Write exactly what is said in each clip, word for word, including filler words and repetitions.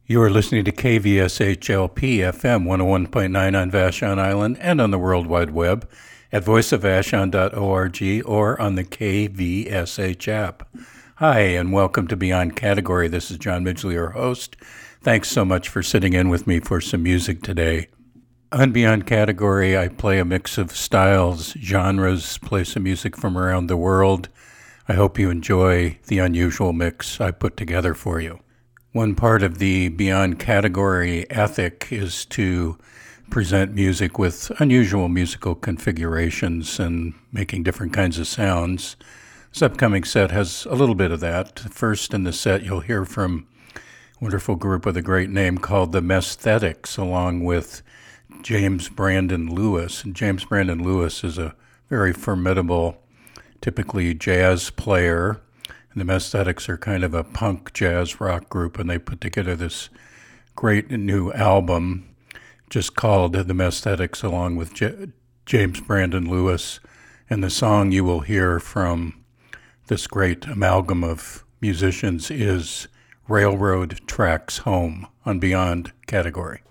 You are listening to K V S H L P F M one oh one point nine on Vashon Island and on the World Wide Web at voice of vashon dot org or on the K V S H app. Hi, and welcome to Beyond Category. This is John Midgley, your host. Thanks so much for sitting in with me for some music today. On Beyond Category, I play a mix of styles, genres, play some music from around the world. I hope you enjoy the unusual mix I put together for you. One part of the Beyond Category ethic is to present music with unusual musical configurations and making different kinds of sounds. This upcoming set has a little bit of that. First in the set, you'll hear from a wonderful group with a great name called the Mesthetics, along with James Brandon Lewis. And James Brandon Lewis is a very formidable, typically jazz player. And the Mesthetics are kind of a punk jazz rock group, and they put together this great new album just called The Mesthetics, along with J- James Brandon Lewis. And the song you will hear from this great amalgam of musicians is Railroad Tracks Home on Beyond Category.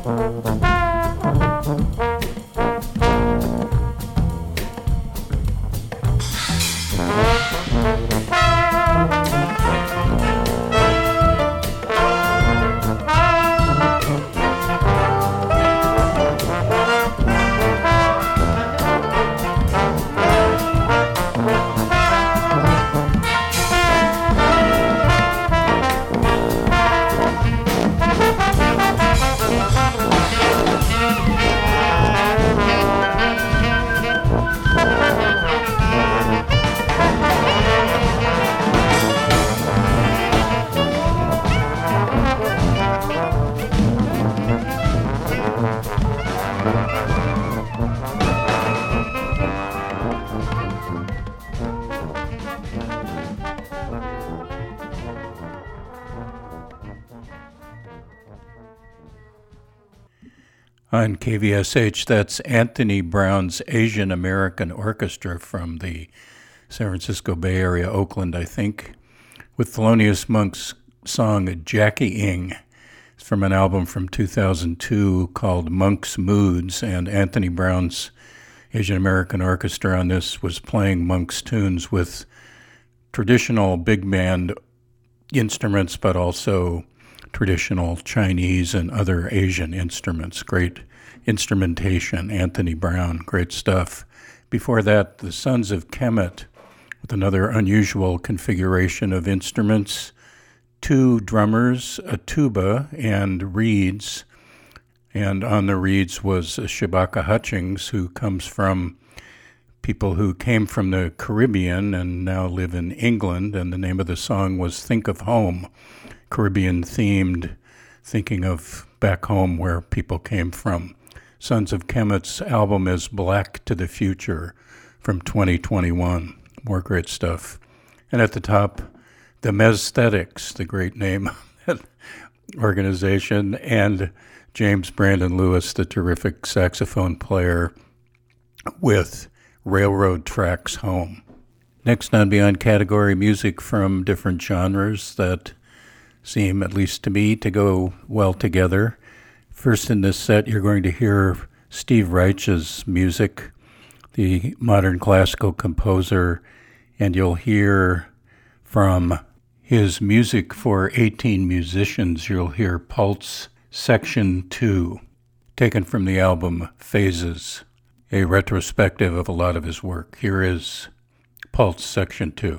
On K V S H, that's Anthony Brown's Asian American Orchestra from the San Francisco Bay Area, Oakland, I think, with Thelonious Monk's song Jackie Ing. It's from an album from two thousand two called Monk's Moods, and Anthony Brown's Asian American Orchestra on this was playing Monk's tunes with traditional big band instruments, but also traditional Chinese and other Asian instruments. Great instrumentation, Anthony Brown, great stuff. Before that, the Sons of Kemet with another unusual configuration of instruments, two drummers, a tuba, and reeds. And on the reeds was Shabaka Hutchings, who comes from people who came from the Caribbean and now live in England, and the name of the song was Think of Home, Caribbean-themed, thinking of back home where people came from. Sons of Kemet's album is Black to the Future from twenty twenty-one. More great stuff. And at the top, the Mezthetics, the great name of that organization, and James Brandon Lewis, the terrific saxophone player, with Railroad Tracks Home. Next on Beyond Category, music from different genres that seem, at least to me, to go well together. First in this set, you're going to hear Steve Reich's music, the modern classical composer, and you'll hear from his music for eighteen musicians, you'll hear Pulse Section two, taken from the album Phases, a retrospective of a lot of his work. Here is Pulse Section two.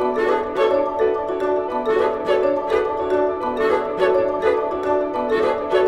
Thank you.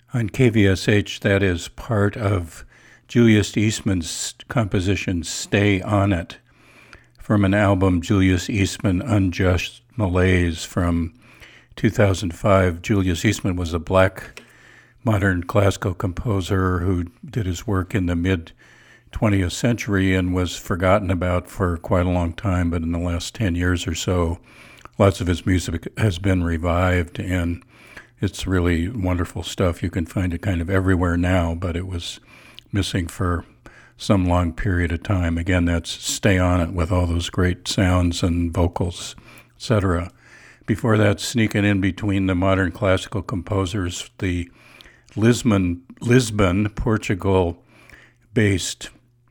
On K V S H, that is part of Julius Eastman's composition Stay On It, from an album, Julius Eastman Unjust Malaise, from two thousand five. Julius Eastman was a black modern classical composer who did his work in the mid-twentieth century and was forgotten about for quite a long time, but in the last ten years or so, lots of his music has been revived, and it's really wonderful stuff. You can find it kind of everywhere now, but it was missing for some long period of time. Again, that's Stay On It with all those great sounds and vocals, et cetera. Before that, sneaking in between the modern classical composers, the Lisbon, Lisbon, Portugal-based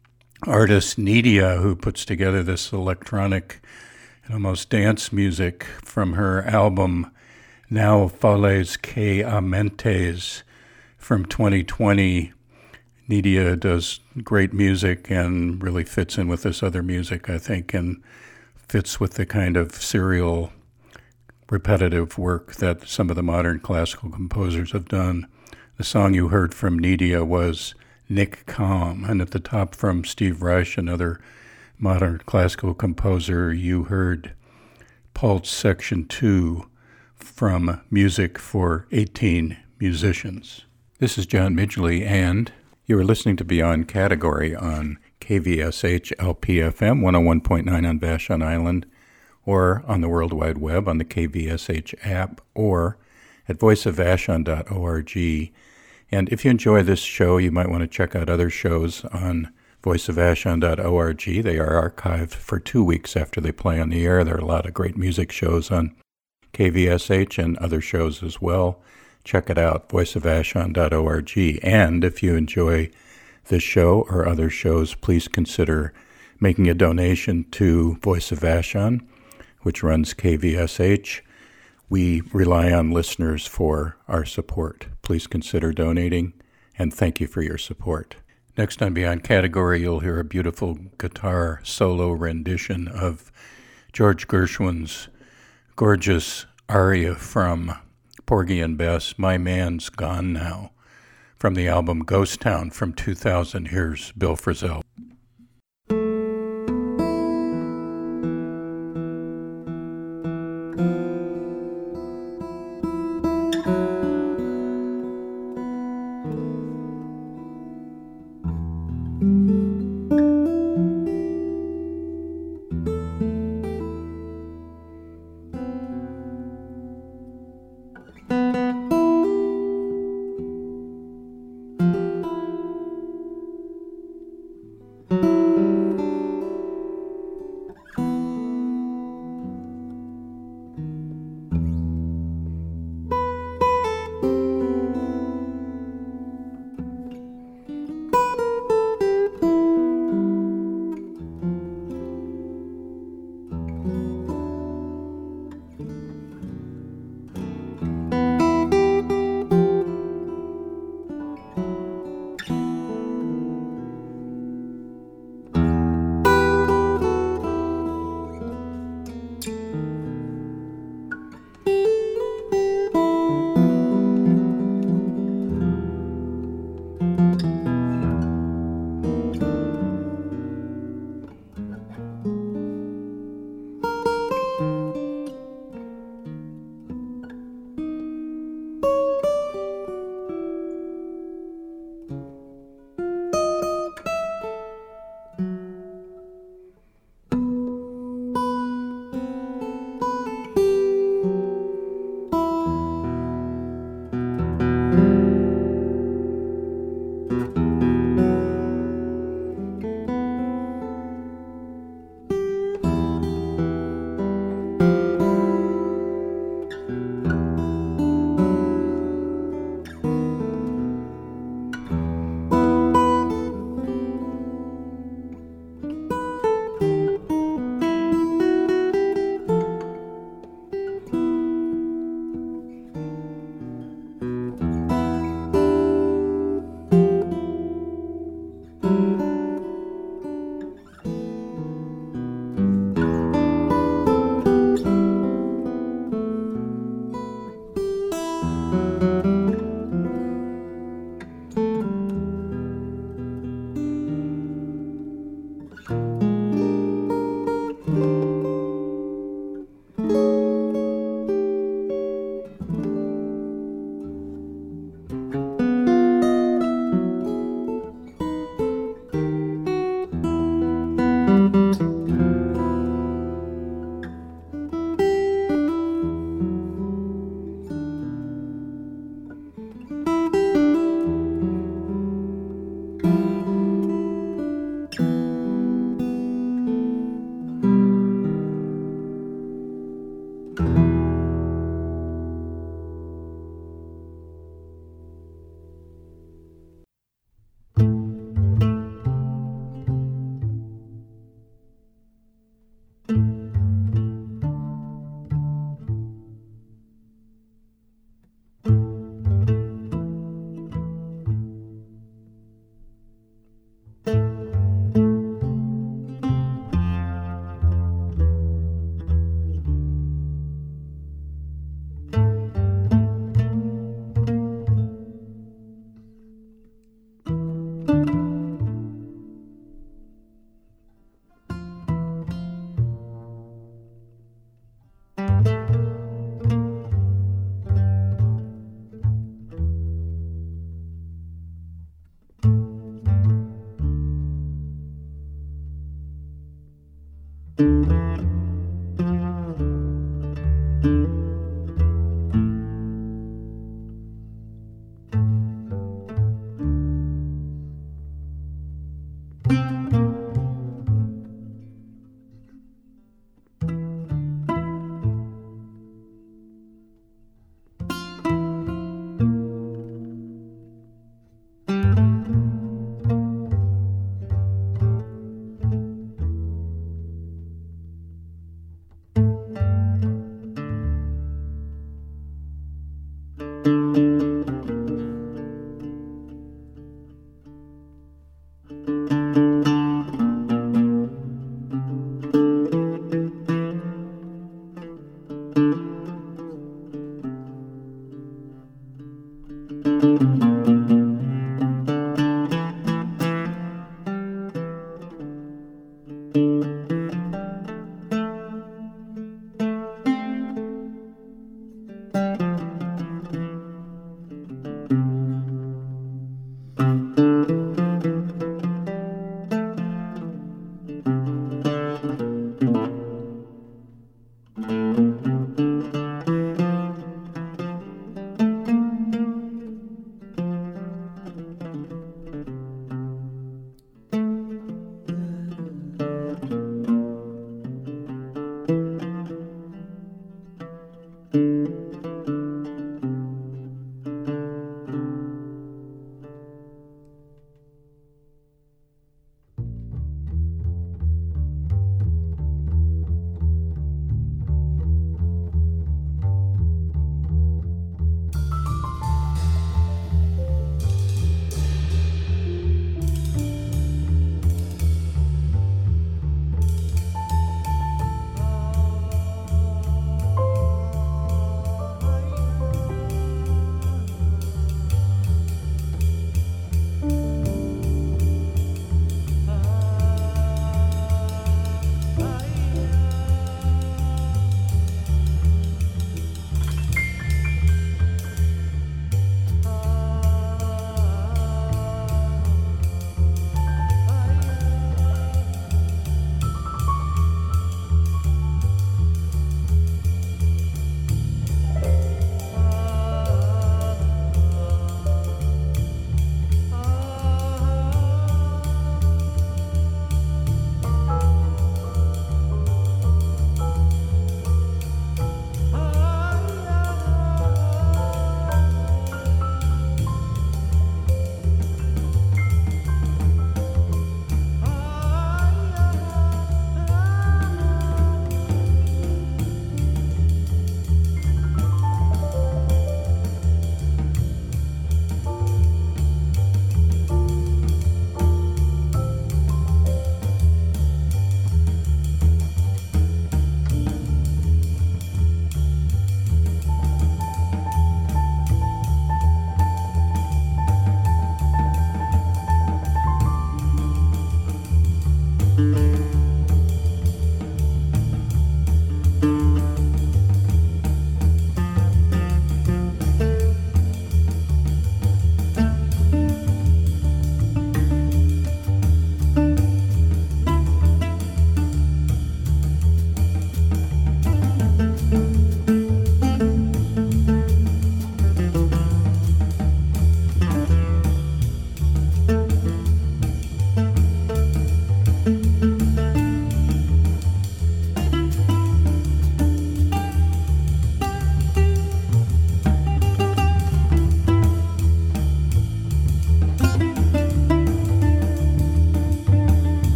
artist Nidia, who puts together this electronic and almost dance music from her album Now Fales que Amentes from twenty twenty. Nidia does great music and really fits in with this other music, I think, and fits with the kind of serial, repetitive work that some of the modern classical composers have done. The song you heard from Nidia was Nick Calm, and at the top from Steve Reich, another modern classical composer, you heard Pulse Section two from Music for eighteen Musicians. This is John Midgley, and you are listening to Beyond Category on K V S H L P F M one oh one point nine on Vashon Island, or on the World Wide Web on the K V S H app, or at voice of vashon dot org. And if you enjoy this show, you might want to check out other shows on voice of vashon dot org. They are archived for two weeks after they play on the air. There are a lot of great music shows on K V S H and other shows as well. Check it out, voice of vashon dot org. And if you enjoy this show or other shows, please consider making a donation to Voice of Vashon, which runs K V S H. We rely on listeners for our support. Please consider donating, and thank you for your support. Next on Beyond Category, you'll hear a beautiful guitar solo rendition of George Gershwin's gorgeous aria from Porgy and Bess, My Man's Gone Now, from the album Ghost Town from two thousand. Here's Bill Frisell.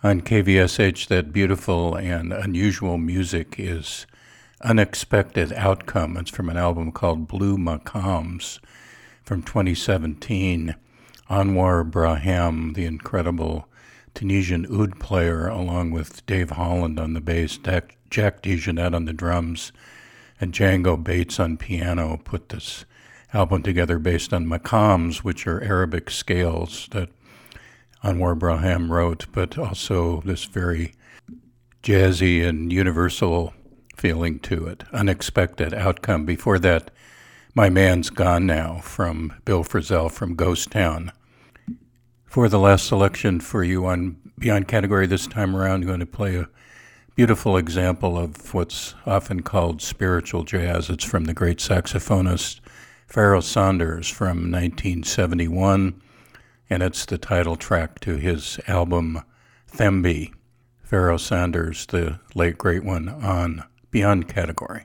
On K V S H, that beautiful and unusual music is Unexpected Outcome. It's from an album called Blue Maqams from twenty seventeen. Anwar Braham, the incredible Tunisian oud player, along with Dave Holland on the bass, Jack, Jack DeJohnette on the drums, and Django Bates on piano, put this album together based on maqams, which are Arabic scales that Anwar Braham wrote, but also this very jazzy and universal feeling to it. Unexpected Outcome. Before that, My Man's Gone Now from Bill Frisell from Ghost Town. For the last selection for you on Beyond Category this time around, I'm going to play a beautiful example of what's often called spiritual jazz. It's from the great saxophonist Pharoah Sanders from nineteen seventy-one, and it's the title track to his album Thembi. Pharoah Sanders, the late great one, on Beyond Category.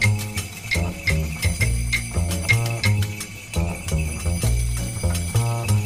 Bye.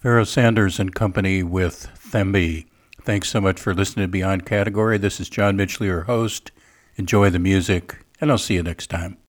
Pharoah Sanders and Company with Thembi. Thanks so much for listening to Beyond Category. This is John Mitchell, your host. Enjoy the music, and I'll see you next time.